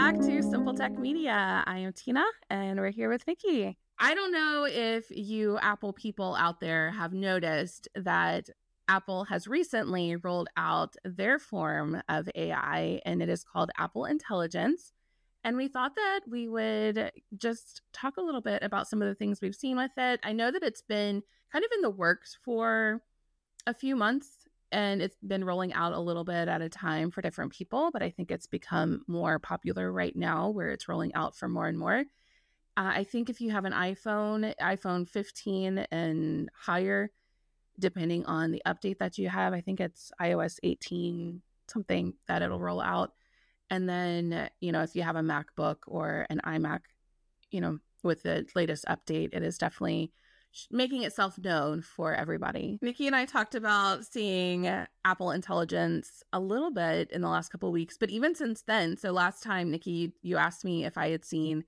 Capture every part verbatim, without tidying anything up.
back to Simple Tech Media. I am Tina, and we're here with Nikki. I don't know if you Apple people out there have noticed that Apple has recently rolled out their form of A I, and it is called Apple Intelligence. And we thought that we would just talk a little bit about some of the things we've seen with it. I know that it's been kind of in the works for a few months, and it's been rolling out a little bit at a time for different people, but I think it's become more popular right now where it's rolling out for more and more. Uh, I think if you have an iPhone, iPhone fifteen and higher, depending on the update that you have, I think it's i O S eighteen something that it'll roll out. And then, you know, if you have a MacBook or an iMac, you know, with the latest update, it is definitely making itself known for everybody. Nikki and I talked about seeing Apple Intelligence a little bit in the last couple of weeks, but even since then, so last time, Nikki, you asked me if I had seen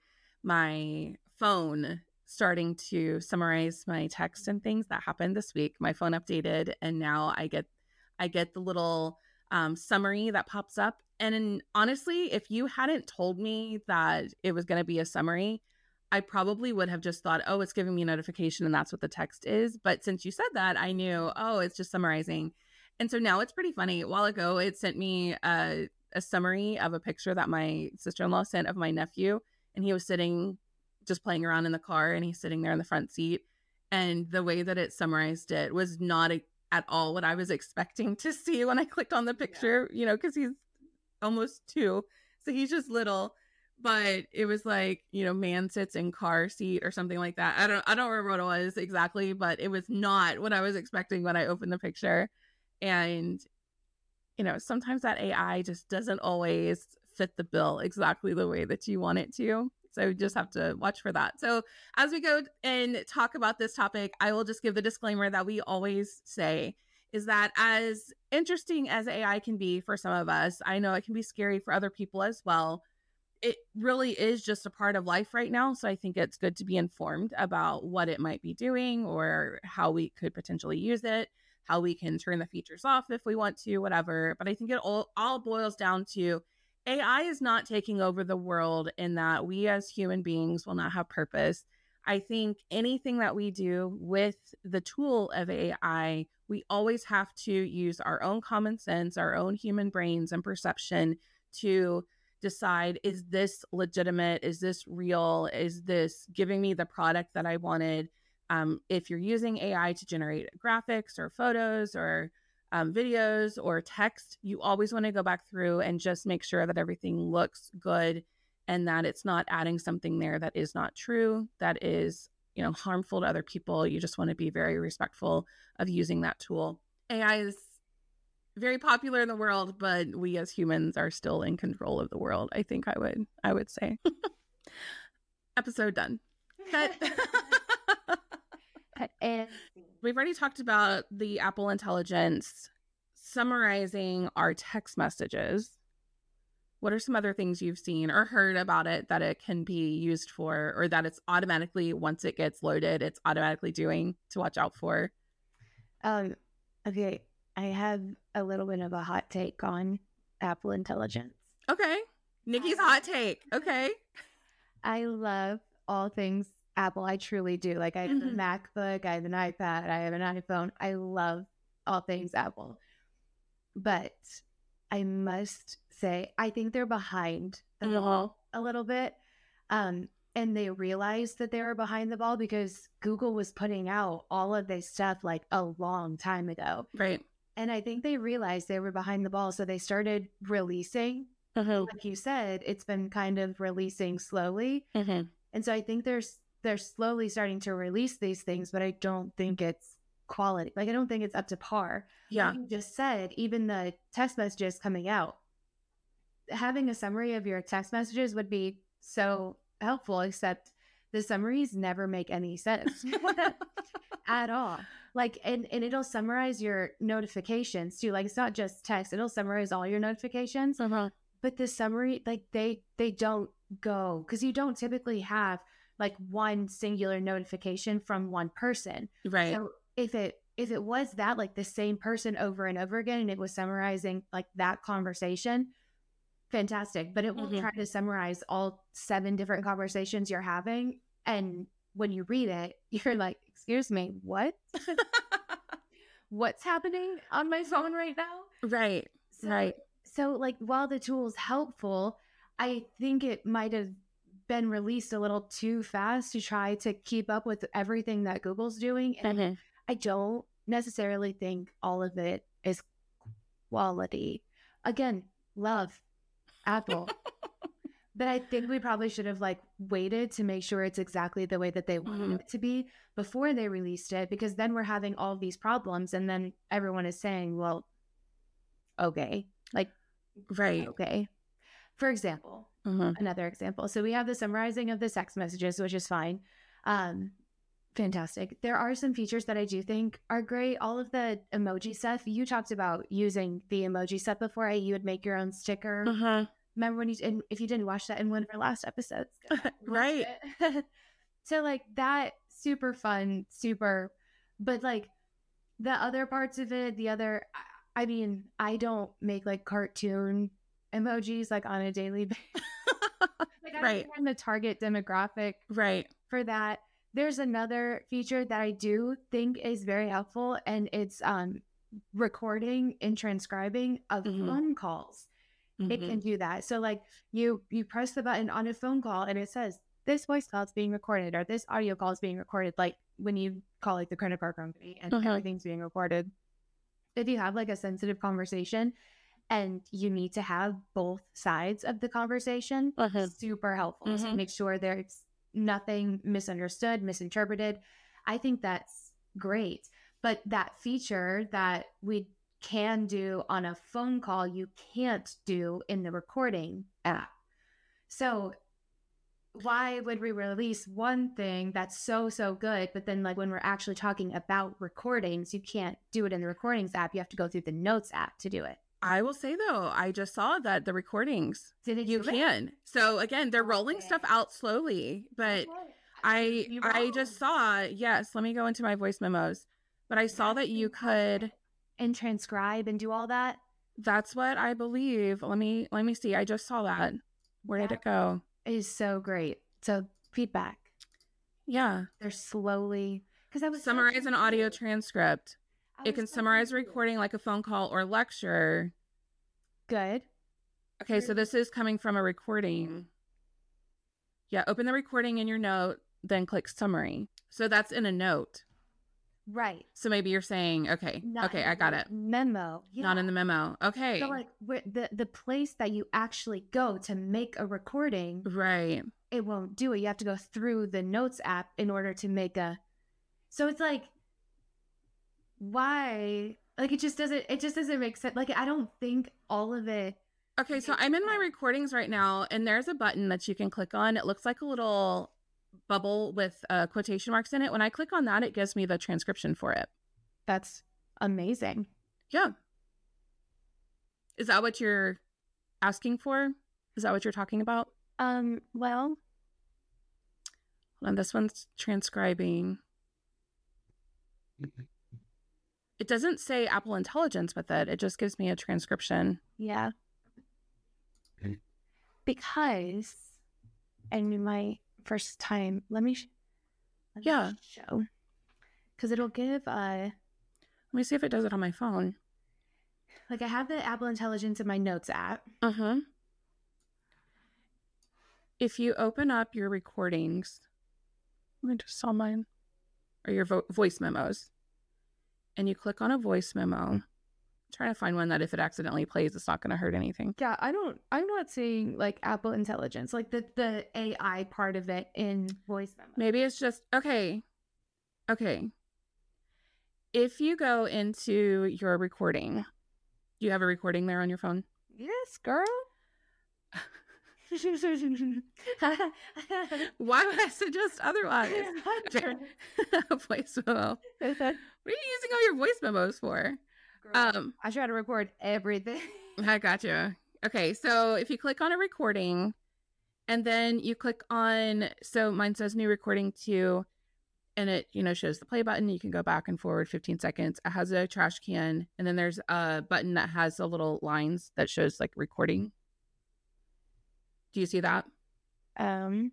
my phone starting to summarize my text and things. That happened this week. My phone updated, and now I get I get the little um, summary that pops up. And in, honestly, if you hadn't told me that it was going to be a summary, I probably would have just thought, oh, it's giving me a notification and that's what the text is. But since you said that, I knew, oh, it's just summarizing. And so now it's pretty funny. A while ago, it sent me a, a summary of a picture that my sister-in-law sent of my nephew. And he was sitting, just playing around in the car, and he's sitting there in the front seat. And the way that it summarized it was not a, at all what I was expecting to see when I clicked on the picture, yeah. you know, because he's almost two. So he's just little. But it was like, you know, man sits in car seat or something like that. I don't I don't remember what it was exactly, but it was not what I was expecting when I opened the picture. And, you know, sometimes that A I just doesn't always fit the bill exactly the way that you want it to. So you just have to watch for that. So as we go and talk about this topic, I will just give the disclaimer that we always say is that as interesting as A I can be for some of us, I know it can be scary for other people as well. It really is just a part of life right now. So I think it's good to be informed about what it might be doing or how we could potentially use it, how we can turn the features off if we want to, whatever. But I think it all, all boils down to A I is not taking over the world in that we as human beings will not have purpose. I think anything that we do with the tool of A I, we always have to use our own common sense, our own human brains and perception to decide, is this legitimate? Is this real? Is this giving me the product that I wanted? Um, if you're using A I to generate graphics or photos or um, videos or text, you always want to go back through and just make sure that everything looks good and that it's not adding something there that is not true, that is, you know, harmful to other people. You just want to be very respectful of using that tool. A I is very popular in the world, but we as humans are still in control of the world. I think I would, I would say. Episode done. Cut. And we've already talked about the Apple Intelligence summarizing our text messages. What are some other things you've seen or heard about it that it can be used for, or that it's automatically, once it gets loaded, it's automatically doing to watch out for? Um, okay. I have a little bit of a hot take on Apple Intelligence. Okay. Nikki's hot take. Okay. I love all things Apple. I truly do. Like, I have Mhm. a MacBook, I have an iPad, I have an iPhone. I love all things Apple. But I must say, I think they're behind the Mhm. ball a little bit. Um, and they realized that they were behind the ball because Google was putting out all of this stuff like a long time ago. Right. And I think they realized they were behind the ball. So they started releasing. Mhm. Like you said, it's been kind of releasing slowly. Mhm. And so I think there's they're slowly starting to release these things, but I don't think it's quality. Like, I don't think it's up to par. Yeah. Like you just said, even the text messages coming out, having a summary of your text messages would be so helpful, except the summaries never make any sense at all. Like, and, and it'll summarize your notifications too. Like, it's not just text, it'll summarize all your notifications. Uh-huh. But the summary, like, they they don't go, because you don't typically have like one singular notification from one person. Right. So if it if it was that, like, the same person over and over again, and it was summarizing like that conversation, fantastic, but it will Mhm. try to summarize all seven different conversations you're having. And when you read it, you're like, excuse me, what? What's happening on my phone right now? Right. So, Right. so like while the tool is helpful, I think it might have been released a little too fast to try to keep up with everything that Google's doing. And Mhm. I don't necessarily think all of it is quality. Again, love Apple. But I think we probably should have like waited to make sure it's exactly the way that they wanted Mhm. it to be before they released it, because then we're having all of these problems and then everyone is saying, well, okay, like, Right. okay. For example, Mhm. another example. So we have the summarizing of the text messages, which is fine. Um, fantastic. There are some features that I do think are great. All of the emoji stuff, you talked about using the emoji set before. Right? You would make your own sticker. Mhm. Remember when you, and if you didn't watch that in one of our last episodes, go back and watch Right. it. So like that, super fun, super, but like the other parts of it, the other, I I mean, I don't make like cartoon emojis like on a daily basis. Like I Right. don't find the target demographic Right. for that. There's another feature that I do think is very helpful, and it's um recording and transcribing of Mhm. phone calls. It can Mhm. do that. So like you you press the button on a phone call and it says this voice call is being recorded or this audio call is being recorded, like when you call like the credit card company and Mhm. everything's being recorded. If you have like a sensitive conversation and you need to have both sides of the conversation, Mhm. super helpful to Mhm. make sure there's nothing misunderstood, misinterpreted. I think that's great. But that feature that we can do on a phone call, you can't do in the recording app. So why would we release one thing that's so, so good, but then like when we're actually talking about recordings, you can't do it in the recordings app. You have to go through the notes app to do it. I will say though, I just saw that the recordings Did it you do it? can. So again, they're rolling Okay. stuff out slowly, but Okay. I You're I wrong. just saw, yes, let me go into my voice memos. But I saw That's that you could, and transcribe and do all that. that's what I believe. Let me let me see. I just saw that. Where did That it go? is so great. So feedback. Yeah. They're slowly because I was so Summarize an audio confused. transcript. I It was can so summarize a confused. recording like a phone call or lecture. Good. Okay, so this is coming from a recording. Yeah, open the recording in your note, then click summary. So that's in a note. Right. So maybe you're saying, okay, Not okay, in I got the it. memo. Yeah. Not in the memo. Okay. So like where the the place that you actually go to make a recording, Right. it won't do it. You have to go through the notes app in order to make a. So it's like, why? Like it just doesn't. It just doesn't make sense. Like I don't think all of it. Okay, so I'm in my recordings right now, and there's a button that you can click on. It looks like a little bubble with uh, quotation marks in it. When I click on that, it gives me the transcription for it. That's amazing. Yeah. Is that what you're asking for? Is that what you're talking about? Um. Well. And this one's transcribing. It doesn't say Apple Intelligence with it. It just gives me a transcription. Yeah. Because, and my first time, let me, sh- let me Yeah. show, because it'll give uh Let me see if it does it on my phone. like I have the Apple Intelligence in my notes app. Uh-huh. If you open up your recordings, let me just saw mine, or your vo- voice memos, and you click on a voice memo, trying to find one that if it accidentally plays, it's not going to hurt anything. Yeah, I don't. I'm not seeing like Apple Intelligence, like the the A I part of it in voice memo. Maybe it's just, okay, okay. If you go into your recording, do you have a recording there on your phone? Yes, girl. Why would I suggest otherwise? Voice memo. What are you using all your voice memos for? Girl, Um, I try to record everything. I got you. Okay, so if you click on a recording, and then you click on, so mine says new recording two, and it, you know, shows the play button. You can go back and forward fifteen seconds. It has a trash can, and then there's a button that has the little lines that shows like recording. Do you see that? Um,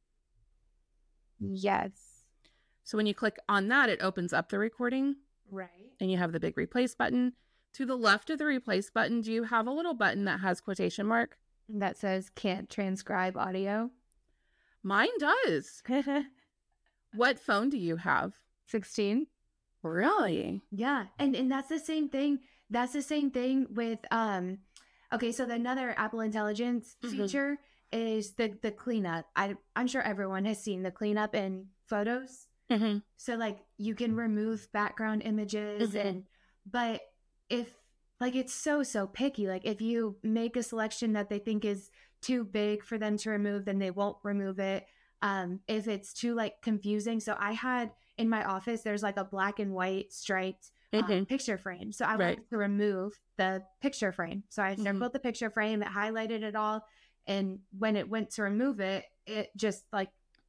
yes. So when you click on that, it opens up the recording. Right. And you have the big replace button. To the left of the replace button, do you have a little button that has quotation mark? That says can't transcribe audio. Mine does. What phone do you have? sixteen. Really? Yeah. And and that's the same thing. That's the same thing with um okay, so the another Apple Intelligence Mhm. feature is the the cleanup. I I'm sure everyone has seen the cleanup in photos. Mm-hmm. So like you can remove background images Mhm. and but if like it's so so picky. Like if you make a selection that they think is too big for them to remove, then they won't remove it. Um, if it's too like confusing. So I had in my office, there's like a black and white striped um, Mhm. picture frame. So I Right. wanted to remove the picture frame. So I Mhm. circled the picture frame, it highlighted it all. And when it went to remove it, it just like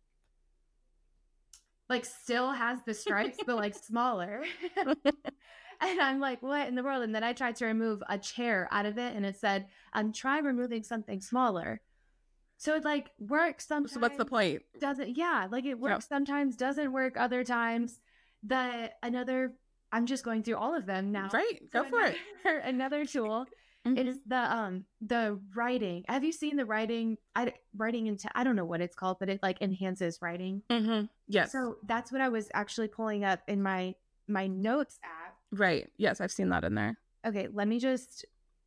like still has the stripes, but like smaller. And I'm like, what in the world? And then I tried to remove a chair out of it and it said, um, try removing something smaller. So it like works sometimes. So what's the point? Doesn't, yeah, like it works sometimes, doesn't work other times. The another, I'm just going through all of them now. Right. Go So for it. another, another tool Mhm. is the um the writing. Have you seen the writing? I writing into I don't know what it's called, but it like enhances writing. Mhm. Yes. So that's what I was actually pulling up in my my notes app. Right. Yes, I've seen that in there. Okay, let me just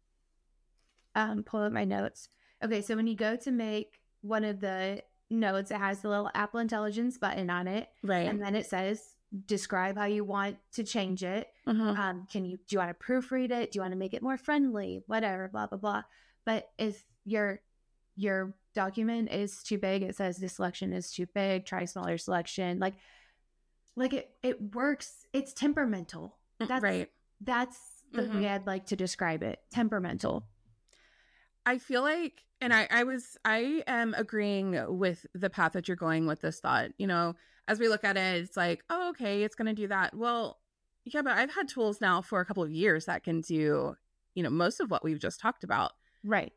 um pull up my notes. Okay, so when you go to make one of the notes, it has the little Apple Intelligence button on it, Right. and then it says describe how you want to change it. Mhm. Um, can you do you want to proofread it? Do you want to make it more friendly? Whatever, blah blah blah. But if your your document is too big, it says this selection is too big. Try smaller selection. Like like it it works. It's temperamental. That's Right. that's the Mhm. way I'd like to describe it. Temperamental. I feel like, and I, I was, I am agreeing with the path that you're going with this thought. You know, as we look at it, it's like, oh, okay, it's going to do that. Well, yeah, but I've had tools now for a couple of years that can do, you know, most of what we've just talked about. Right.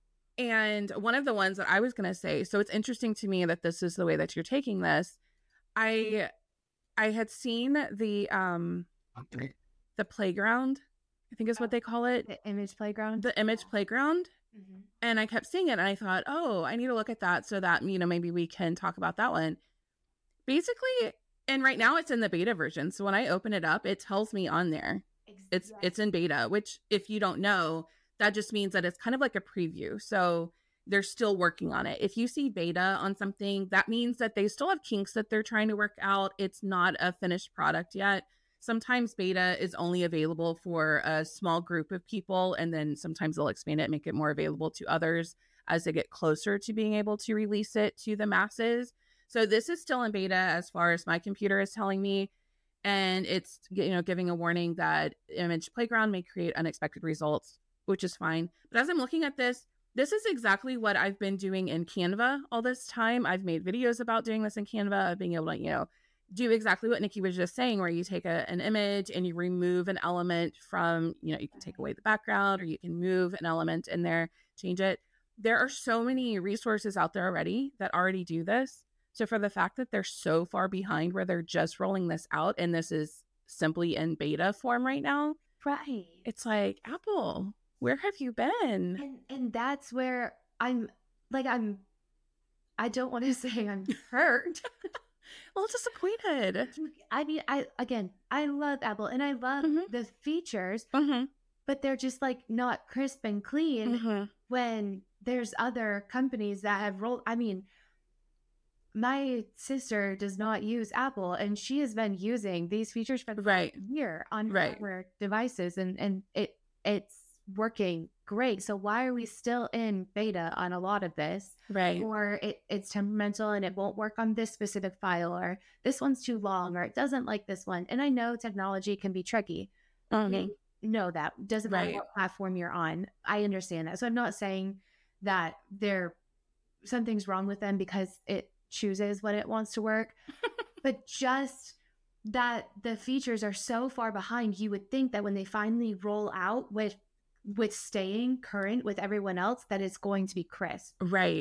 And one of the ones that I was going to say, so it's interesting to me that this is the way that you're taking this. I, I had seen the, um, the playground, I think is what they call it. The image playground. The image playground. Mhm. And I kept seeing it and I thought, oh, I need to look at that so that, you know, maybe we can talk about that one. Basically, and right now it's in the beta version. So when I open it up, it tells me on there it's Yes. it's in beta, which if you don't know, that just means that it's kind of like a preview. So they're still working on it. If you see beta on something, that means that they still have kinks that they're trying to work out. It's not a finished product yet. Sometimes beta is only available for a small group of people, and then sometimes they'll expand it and make it more available to others as they get closer to being able to release it to the masses. So this is still in beta as far as my computer is telling me, and it's, you know, giving a warning that Image Playground may create unexpected results, which is fine. But as I'm looking at this, this is exactly what I've been doing in Canva all this time. I've made videos about doing this in Canva, of being able to, you know, do exactly what Nikki was just saying, where you take a, an image and you remove an element from, you know, you can take away the background or you can move an element in there, change it. There are so many resources out there already that already do this. So for the fact that they're so far behind where they're just rolling this out and this is simply in beta form right now, Right. it's like, Apple, where have you been? And and that's where I'm like I'm I don't want to say I'm hurt. A little disappointed. I mean, I again, I love Apple and I love Mhm. the features, Mm-hmm. but they're just like not crisp and clean Mm-hmm. when there's other companies that have rolled. I mean, my sister does not use Apple and she has been using these features for the Right. past year on Right. her devices and, and it it's working great. So why are we still in beta on a lot of this? Right. Or it, it's temperamental and it won't work on this specific file, or this one's too long, or it doesn't like this one. And I know technology can be tricky. Mm-hmm. I know that. Doesn't matter Right. what platform you're on. I understand that. So I'm not saying that there something's wrong with them because it chooses when it wants to work. But just that the features are so far behind, you would think that when they finally roll out with with staying current with everyone else, that it's going to be crisp. Right.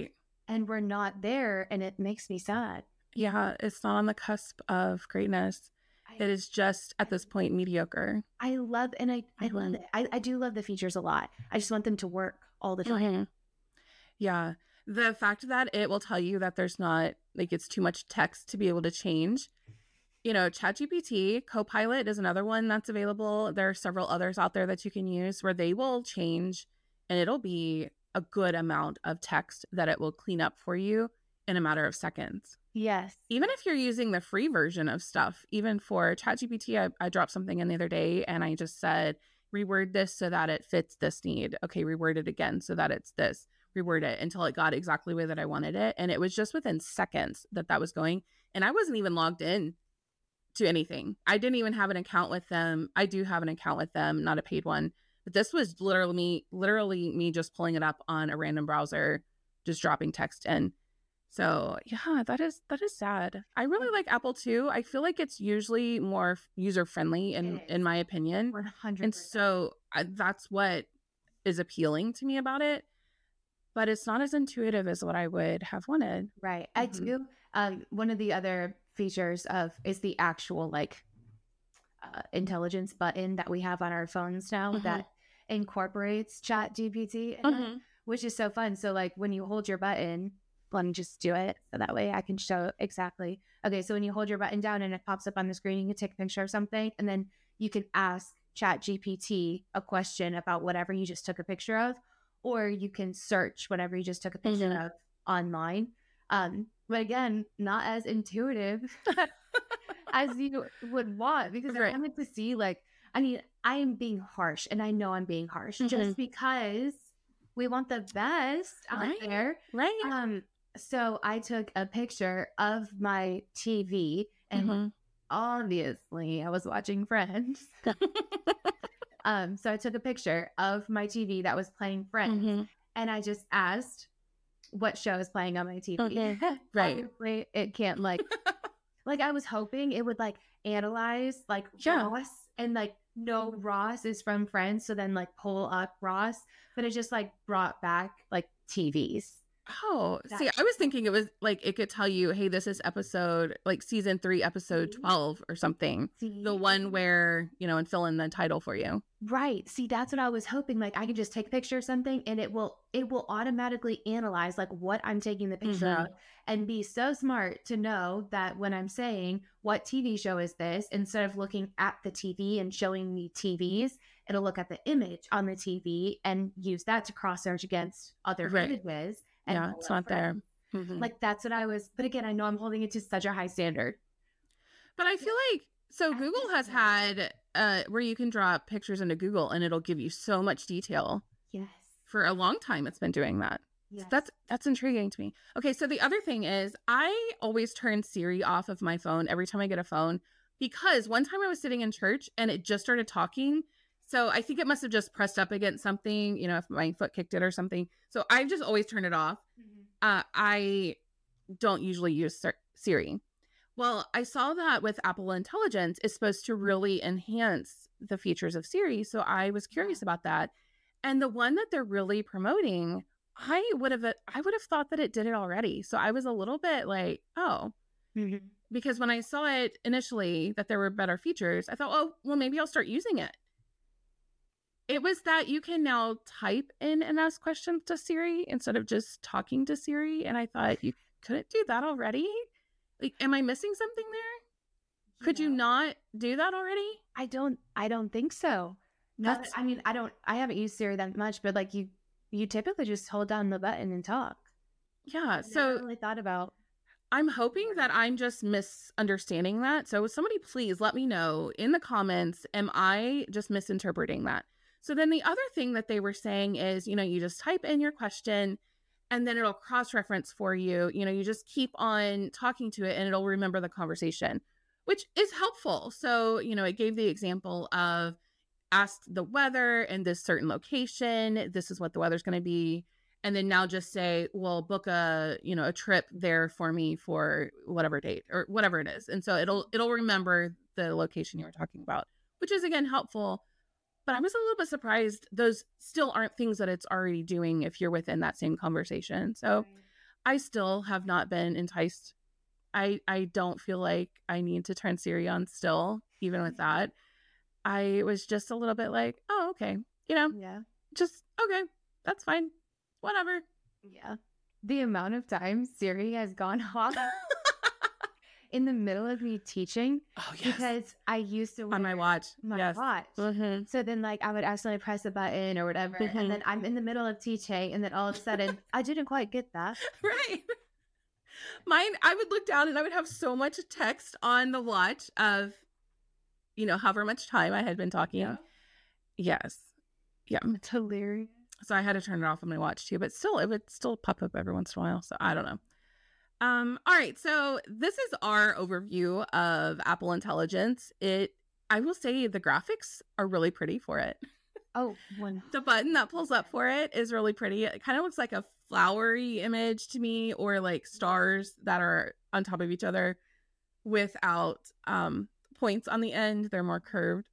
and we're not there, and it makes me sad. Yeah, it's not on the cusp of greatness. I, It is just at this point mediocre. I love, and I, I love Mhm. it. I, I do love the features a lot. I just want them to work all the time. Mhm. Yeah. The fact that it will tell you that there's not, like, it's too much text to be able to change. You know, ChatGPT, Copilot is another one that's available. There are several others out there that you can use where they will change, and it'll be a good amount of text that it will clean up for you in a matter of seconds. Yes. Even if you're using the free version of stuff, even for ChatGPT, I, I dropped something in the other day and I just said, reword this so that it fits this need. Okay, reword it again so that it's this. Reword it until it got exactly the way that I wanted it. And it was just within seconds that that was going. And I wasn't even logged in to anything. I didn't even have an account with them. I do have an account with them, not a paid one. But this was literally me, literally me just pulling it up on a random browser, just dropping text in. So yeah, that is that is sad. I really like Apple too. I feel like it's usually more user friendly in in my opinion. one hundred And so I, that's what is appealing to me about it. But it's not as intuitive as what I would have wanted. Right. I Mhm. do. Um, one of the other features of is the actual like uh, intelligence button that we have on our phones now Mhm. that incorporates Chat G P T, in it, Mhm. which is so fun. So like when you hold your button, let me just do it so that way I can show exactly. Okay, so when you hold your button down and it pops up on the screen, you can take a picture of something, and then you can ask Chat G P T a question about whatever you just took a picture of, or you can search whatever you just took a picture Mhm. of online. Um, but again, not as intuitive as you would want, because Right. I wanted to see, like, I mean, I am being harsh, and I know I'm being harsh Mhm. just because we want the best out Right. there. Right. Um, so I took a picture of my T V, and Mhm. obviously I was watching Friends. um, so I took a picture of my T V that was playing Friends, Mhm. and I just asked what show is playing on my T V. Mhm. Right. Obviously, it can't like like I was hoping it would like analyze like Yeah. Ross and like no Ross is from Friends, so then like pull up Ross, but it just like brought back like T Vs. Oh, see, That- I was thinking it was like it could tell you, hey, this is episode like season three, episode See? twelve or something. See? The one where, you know, and fill in the title for you. Right. See, that's what I was hoping. Like I could just take a picture of something and it will it will automatically analyze like what I'm taking the picture Mhm. of and be so smart to know that when I'm saying what T V show is this, instead of looking at the T V and showing me T Vs, it'll look at the image on the T V and use that to cross search against other Right. images. And Yeah, pull it's up not there. Friends. Mhm. Like that's what I was, but again, I know I'm holding it to such a high standard. But I feel like so I Google just has know. had uh where you can drop pictures into Google and it'll give you so much detail. Yes. For a long time it's been doing that. So Yes. that's that's intriguing to me. Okay, so the other thing is I always turn Siri off of my phone every time I get a phone because one time I was sitting in church and it just started talking. So I think it must have just pressed up against something, you know, if my foot kicked it or something. So I've just always turned it off. Mhm. Uh, I don't usually use Sir- Siri. Well, I saw that with Apple Intelligence is supposed to really enhance the features of Siri. So I was curious about that. And the one that they're really promoting, I would have I would have thought that it did it already. So I was a little bit like, oh, Mhm. because when I saw it initially that there were better features, I thought, oh, well, maybe I'll start using it. It was that you can now type in and ask questions to Siri instead of just talking to Siri. And I thought you couldn't do that already. Like, am I missing something there? Could you know? not do that already? I don't I don't think so. No, That's I mean, I don't I haven't used Siri that much, but like you you typically just hold down the button and talk. yeah. I've So never really thought about. I'm hoping that I'm just misunderstanding that. So somebody please let me know in the comments, am I just misinterpreting that? So then the other thing that they were saying is, you know, you just type in your question and then it'll cross-reference for you. You know, you just keep on talking to it and it'll remember the conversation, which is helpful. So, you know, it gave the example of asked the weather in this certain location. This is what the weather's going to be. And then now just say, well, book a, you know, a trip there for me for whatever date or whatever it is. And so it'll, it'll remember the location you were talking about, which is again helpful. But I was a little bit surprised. Those still aren't things that it's already doing if you're within that same conversation. So I still have not been enticed. I I don't feel like I need to turn Siri on still, even with that. I was just a little bit like, oh, okay. You know, Yeah. just, okay, that's fine. Whatever. Yeah. The amount of times Siri has gone off in the middle of me teaching. Oh, yes. Because I used to wear on my watch. my yes. watch. Mm-hmm. So then like I would accidentally press a button or whatever. Mm-hmm. And then I'm in the middle of teaching and then all of a sudden I didn't quite get that. Right. Mine, I would look down and I would have so much text on the watch of, you know, however much time I had been talking. Yeah. Yes. Yeah. It's hilarious. So I had to turn it off on my watch too, but still, it would still pop up every once in a while. So I don't know. Um, all right. So this is our overview of Apple Intelligence. It, I will say the graphics are really pretty for it. Oh, one. The button that pulls up for it is really pretty. It kind of looks like a flowery image to me, or like stars that are on top of each other without um, points on the end. They're more curved.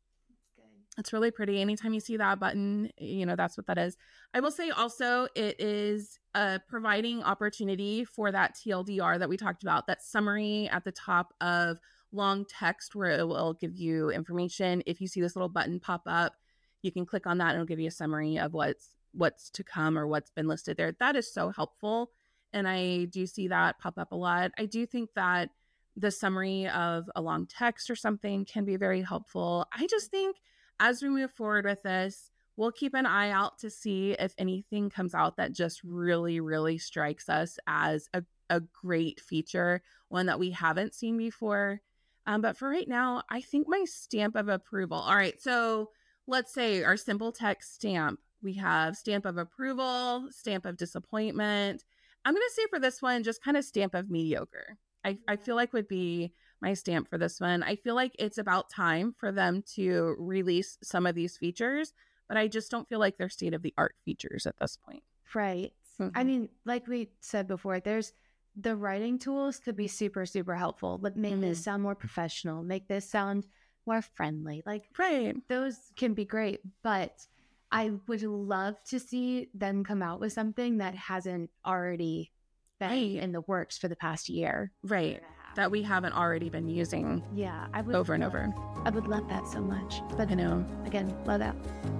It's really pretty. Anytime you see that button, you know, that's what that is. I will say also it is uh, providing opportunity for that T L D R that we talked about, that summary at the top of long text where it will give you information. If you see this little button pop up, you can click on that and it'll give you a summary of what's what's to come or what's been listed there. That is so helpful. And I do see that pop up a lot. I do think that the summary of a long text or something can be very helpful. I just think as we move forward with this, we'll keep an eye out to see if anything comes out that just really, really strikes us as a, a great feature, one that we haven't seen before. Um, but for right now, I think my stamp of approval. All right, so let's say our simple text stamp. We have stamp of approval, stamp of disappointment. I'm going to say for this one, just kind of stamp of mediocre. I, I feel like would be my stamp for this one. I feel like it's about time for them to release some of these features, but I just don't feel like they're state of the art features at this point. Right. Mm-hmm. I mean, like we said before, there's the writing tools could be super, super helpful, but make mm-hmm. this sound more professional, make this sound more friendly. Like, right. Those can be great, but I would love to see them come out with something that hasn't already been right. in the works for the past year. Right. That we haven't already been using yeah, I would over and love, over. I would love that so much. But I know. Again, love that.